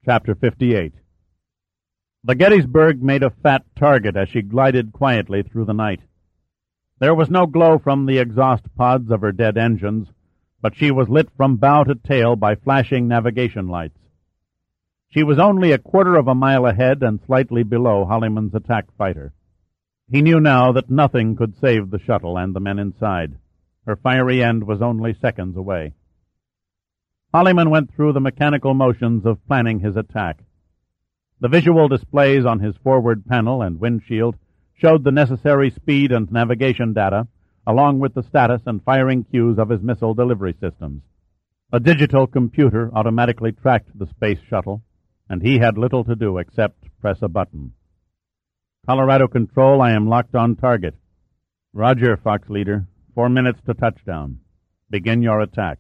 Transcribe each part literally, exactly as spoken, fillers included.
Chapter fifty-eight. The Gettysburg made a fat target as she glided quietly through the night. There was no glow from the exhaust pods of her dead engines, but she was lit from bow to tail by flashing navigation lights. She was only a quarter of a mile ahead and slightly below Holliman's attack fighter. He knew now that nothing could save the shuttle and the men inside. Her fiery end was only seconds away. Holliman went through the mechanical motions of planning his attack. The visual displays on his forward panel and windshield showed the necessary speed and navigation data, along with the status and firing cues of his missile delivery systems. A digital computer automatically tracked the space shuttle, and he had little to do except press a button. Colorado Control, I am locked on target. Roger, Fox Leader. Four minutes to touchdown. Begin your attack.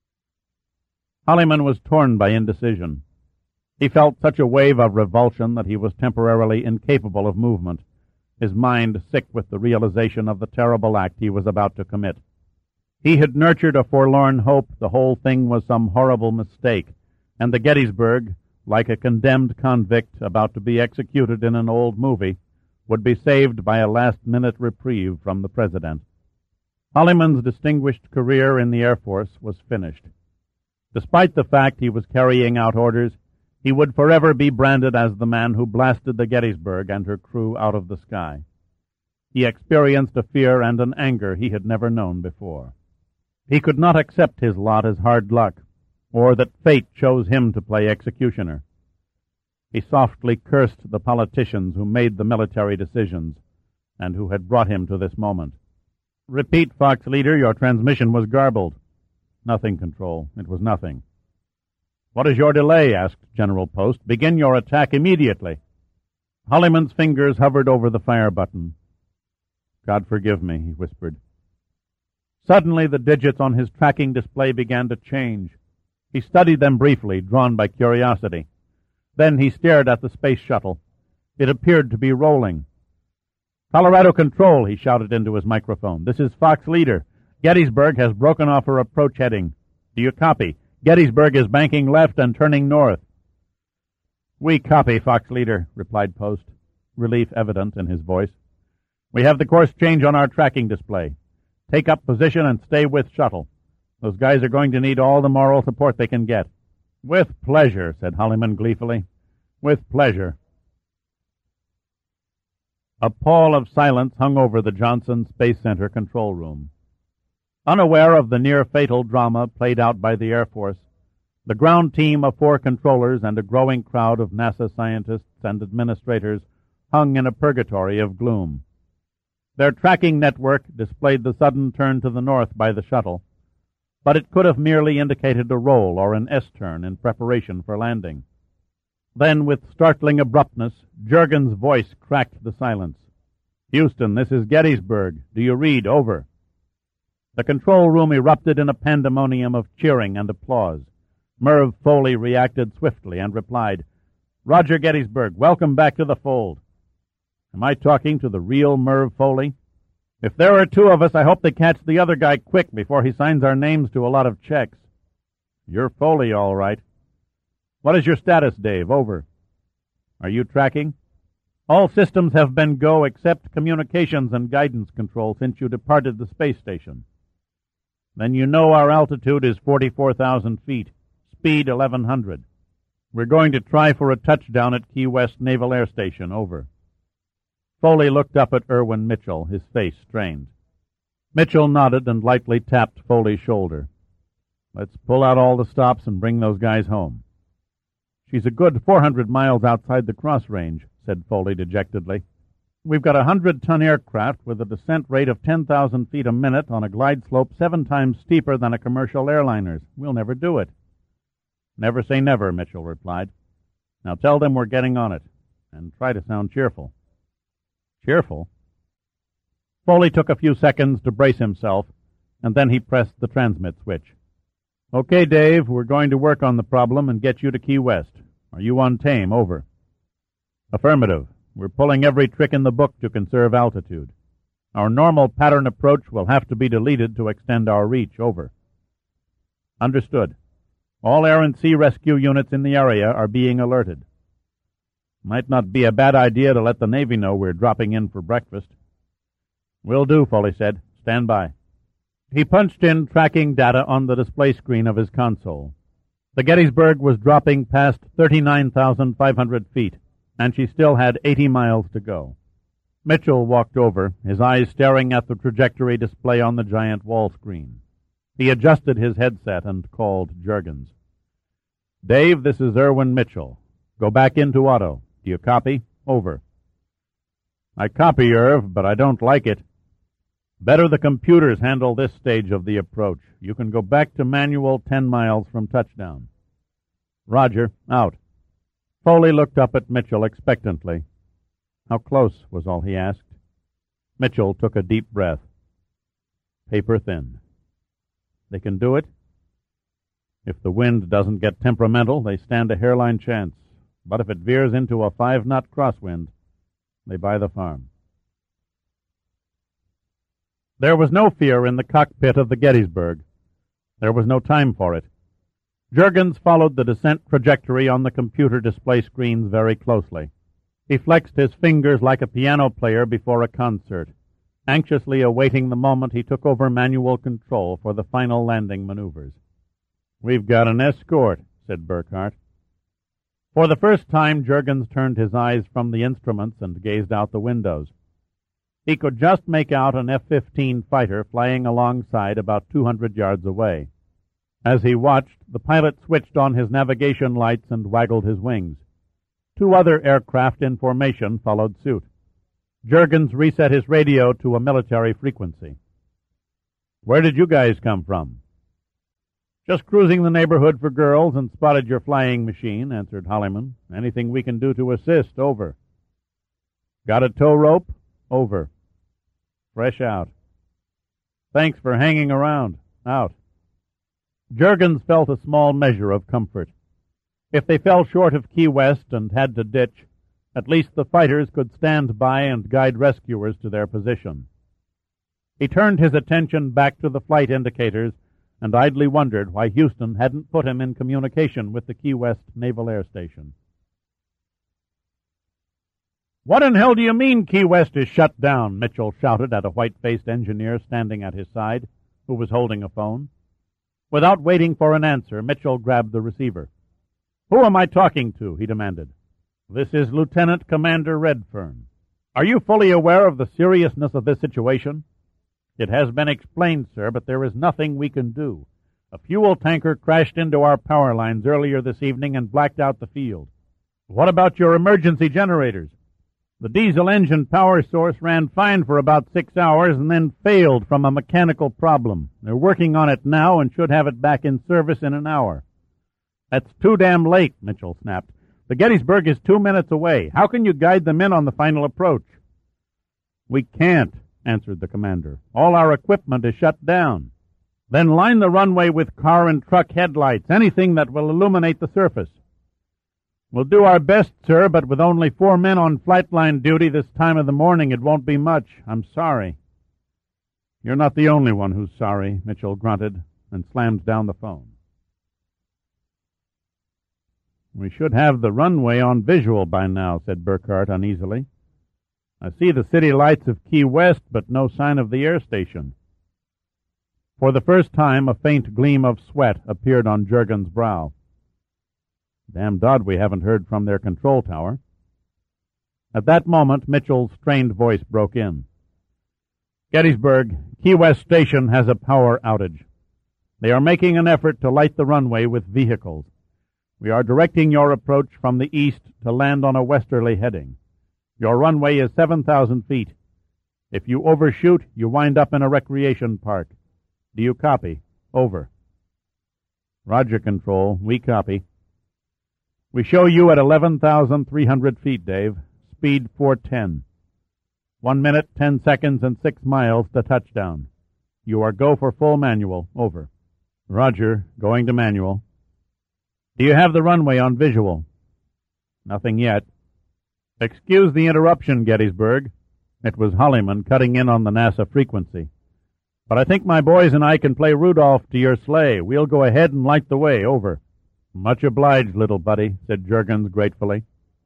Holliman was torn by indecision. He felt such a wave of revulsion that he was temporarily incapable of movement, his mind sick with the realization of the terrible act he was about to commit. He had nurtured a forlorn hope the whole thing was some horrible mistake, and the Gettysburg, like a condemned convict about to be executed in an old movie, would be saved by a last-minute reprieve from the President. Holliman's distinguished career in the Air Force was finished. Despite the fact he was carrying out orders, he would forever be branded as the man who blasted the Gettysburg and her crew out of the sky. He experienced a fear and an anger he had never known before. He could not accept his lot as hard luck, or that fate chose him to play executioner. He softly cursed the politicians who made the military decisions, and who had brought him to this moment. Repeat, Fox Leader, your transmission was garbled. Nothing, Control. It was nothing. What is your delay? Asked General Post. Begin your attack immediately. Holliman's fingers hovered over the fire button. God forgive me, he whispered. Suddenly the digits on his tracking display began to change. He studied them briefly, drawn by curiosity. Then he stared at the space shuttle. It appeared to be rolling. Colorado Control, he shouted into his microphone. This is Fox Leader. Gettysburg has broken off her approach heading. Do you copy? Gettysburg is banking left and turning north. We copy, Fox Leader, replied Post, relief evident in his voice. We have the course change on our tracking display. Take up position and stay with shuttle. Those guys are going to need all the moral support they can get. With pleasure, said Holliman gleefully. With pleasure. A pall of silence hung over the Johnson Space Center control room. Unaware of the near-fatal drama played out by the Air Force, the ground team of four controllers and a growing crowd of NASA scientists and administrators hung in a purgatory of gloom. Their tracking network displayed the sudden turn to the north by the shuttle, but it could have merely indicated a roll or an S-turn in preparation for landing. Then, with startling abruptness, Juergen's voice cracked the silence. Houston, this is Gettysburg. Do you read? Over. The control room erupted in a pandemonium of cheering and applause. Merv Foley reacted swiftly and replied, Roger Gettysburg, welcome back to the fold. Am I talking to the real Merv Foley? If there are two of us, I hope they catch the other guy quick before he signs our names to a lot of checks. You're Foley, all right. What is your status, Dave? Over. Are you tracking? All systems have been go except communications and guidance control since you departed the space station. Then you know our altitude is forty-four thousand feet, speed eleven hundred. We're going to try for a touchdown at Key West Naval Air Station. Over. Foley looked up at Irwin Mitchell, his face strained. Mitchell nodded and lightly tapped Foley's shoulder. Let's pull out all the stops and bring those guys home. She's a good four hundred miles outside the cross range, said Foley dejectedly. We've got a hundred-ton aircraft with a descent rate of ten thousand feet a minute on a glide slope seven times steeper than a commercial airliner's. We'll never do it. Never say never, Mitchell replied. Now tell them we're getting on it, and try to sound cheerful. Cheerful? Foley took a few seconds to brace himself, and then he pressed the transmit switch. Okay, Dave, we're going to work on the problem and get you to Key West. Are you on tame? Over. Affirmative. We're pulling every trick in the book to conserve altitude. Our normal pattern approach will have to be deleted to extend our reach. Over. Understood. All air and sea rescue units in the area are being alerted. Might not be a bad idea to let the Navy know we're dropping in for breakfast. Will do, Foley said. Stand by. He punched in tracking data on the display screen of his console. The Gettysburg was dropping past thirty-nine thousand five hundred feet, and she still had eighty miles to go. Mitchell walked over, his eyes staring at the trajectory display on the giant wall screen. He adjusted his headset and called Juergens. Dave, this is Irwin Mitchell. Go back into auto. Do you copy? Over. I copy, Irv, but I don't like it. Better the computers handle this stage of the approach. You can go back to manual ten miles from touchdown. Roger. Out. Foley looked up at Mitchell expectantly. How close, was all he asked. Mitchell took a deep breath. Paper thin. They can do it? If the wind doesn't get temperamental, they stand a hairline chance. But if it veers into a five-knot crosswind, they buy the farm. There was no fear in the cockpit of the Gettysburg. There was no time for it. Juergens followed the descent trajectory on the computer display screens very closely. He flexed his fingers like a piano player before a concert, anxiously awaiting the moment he took over manual control for the final landing maneuvers. We've got an escort, said Burkhardt. For the first time, Juergens turned his eyes from the instruments and gazed out the windows. He could just make out an F fifteen fighter flying alongside about two hundred yards away. As he watched, the pilot switched on his navigation lights and waggled his wings. Two other aircraft in formation followed suit. Juergens reset his radio to a military frequency. Where did you guys come from? Just cruising the neighborhood for girls and spotted your flying machine, answered Holliman. Anything we can do to assist? Over. Got a tow rope? Over. Fresh out. Thanks for hanging around. Out. Juergens felt a small measure of comfort. If they fell short of Key West and had to ditch, at least the fighters could stand by and guide rescuers to their position. He turned his attention back to the flight indicators and idly wondered why Houston hadn't put him in communication with the Key West Naval Air Station. What in hell do you mean Key West is shut down? Mitchell shouted at a white-faced engineer standing at his side, who was holding a phone. Without waiting for an answer, Mitchell grabbed the receiver. Who am I talking to? He demanded. This is Lieutenant Commander Redfern. Are you fully aware of the seriousness of this situation? It has been explained, sir, but there is nothing we can do. A fuel tanker crashed into our power lines earlier this evening and blacked out the field. What about your emergency generators? The diesel engine power source ran fine for about six hours and then failed from a mechanical problem. They're working on it now and should have it back in service in an hour. That's too damn late, Mitchell snapped. The Gettysburg is two minutes away. How can you guide them in on the final approach? We can't, answered the commander. All our equipment is shut down. Then line the runway with car and truck headlights, anything that will illuminate the surface. We'll do our best, sir, but with only four men on flight line duty this time of the morning, it won't be much. I'm sorry. You're not the only one who's sorry, Mitchell grunted and slammed down the phone. We should have the runway on visual by now, said Burkhardt uneasily. I see the city lights of Key West, but no sign of the air station. For the first time, a faint gleam of sweat appeared on Juergens' brow. Damned odd we haven't heard from their control tower. At that moment, Mitchell's strained voice broke in. Gettysburg, Key West Station has a power outage. They are making an effort to light the runway with vehicles. We are directing your approach from the east to land on a westerly heading. Your runway is seven thousand feet. If you overshoot, you wind up in a recreation park. Do you copy? Over. Roger, Control. We copy. We show you at eleven thousand three hundred feet, Dave. Speed four ten. One minute, ten seconds, and six miles to touchdown. You are go for full manual. Over. Roger. Going to manual. Do you have the runway on visual? Nothing yet. Excuse the interruption, Gettysburg. It was Holliman cutting in on the NASA frequency. But I think my boys and I can play Rudolph to your sleigh. We'll go ahead and light the way. Over. Much obliged, little buddy, said Juergens gratefully.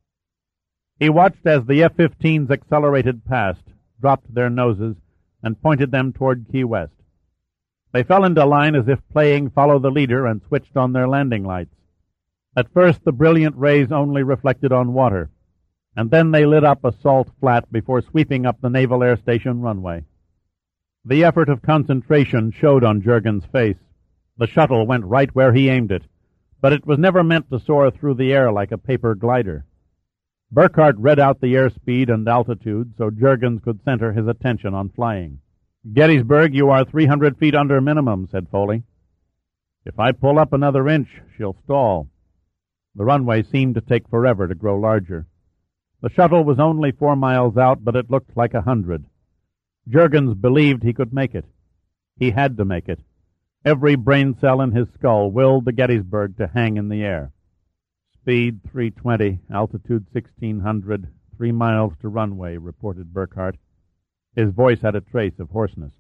He watched as the F fifteens accelerated past, dropped their noses, and pointed them toward Key West. They fell into line as if playing follow the leader and switched on their landing lights. At first the brilliant rays only reflected on water, and then they lit up a salt flat before sweeping up the Naval Air Station runway. The effort of concentration showed on Juergens' face. The shuttle went right where he aimed it, but it was never meant to soar through the air like a paper glider. Burkhardt read out the airspeed and altitude so Juergens could center his attention on flying. Gettysburg, you are three hundred feet under minimum, said Foley. If I pull up another inch, she'll stall. The runway seemed to take forever to grow larger. The shuttle was only four miles out, but it looked like a hundred. Juergens believed he could make it. He had to make it. Every brain cell in his skull willed the Gettysburg to hang in the air. Speed three twenty, altitude sixteen hundred, three miles to runway, reported Burkhardt. His voice had a trace of hoarseness.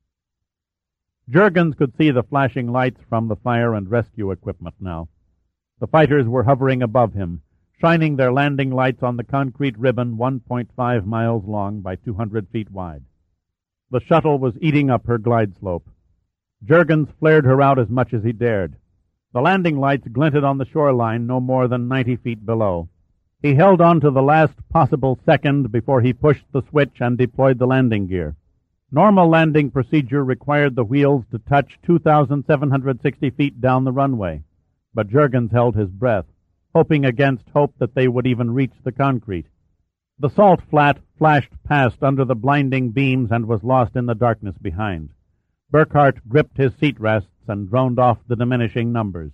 Juergens could see the flashing lights from the fire and rescue equipment now. The fighters were hovering above him, shining their landing lights on the concrete ribbon one point five miles long by two hundred feet wide. The shuttle was eating up her glide slope. Juergens flared her out as much as he dared. The landing lights glinted on the shoreline no more than ninety feet below. He held on to the last possible second before he pushed the switch and deployed the landing gear. Normal landing procedure required the wheels to touch two thousand seven hundred sixty feet down the runway, but Juergens held his breath, hoping against hope that they would even reach the concrete. The salt flat flashed past under the blinding beams and was lost in the darkness behind. Burkhardt gripped his seat rests and droned off the diminishing numbers.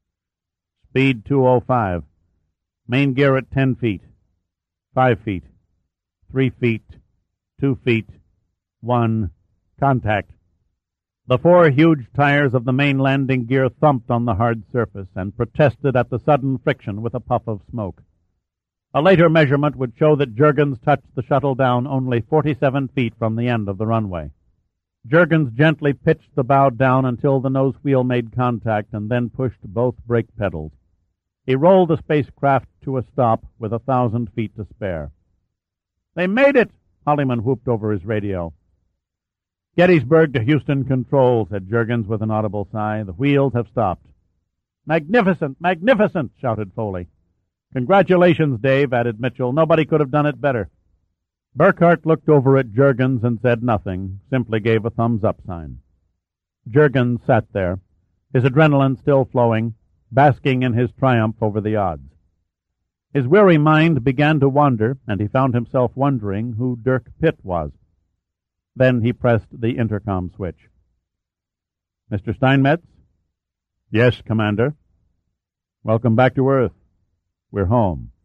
Speed two oh five. Main gear at ten feet. Five feet. Three feet. Two feet. One. Contact. The four huge tires of the main landing gear thumped on the hard surface and protested at the sudden friction with a puff of smoke. A later measurement would show that Juergens touched the shuttle down only forty-seven feet from the end of the runway. Juergens gently pitched the bow down until the nose wheel made contact and then pushed both brake pedals. He rolled the spacecraft to a stop with a thousand feet to spare. "They made it!" Holliman whooped over his radio. "Gettysburg to Houston Control," said Juergens with an audible sigh. "The wheels have stopped." "Magnificent! Magnificent!" shouted Foley. "Congratulations, Dave," added Mitchell. "Nobody could have done it better." Burkhardt looked over at Juergens and said nothing, simply gave a thumbs-up sign. Juergens sat there, his adrenaline still flowing, basking in his triumph over the odds. His weary mind began to wander, and he found himself wondering who Dirk Pitt was. Then he pressed the intercom switch. "Mister Steinmetz?" "Yes, Commander." "Welcome back to Earth. We're home."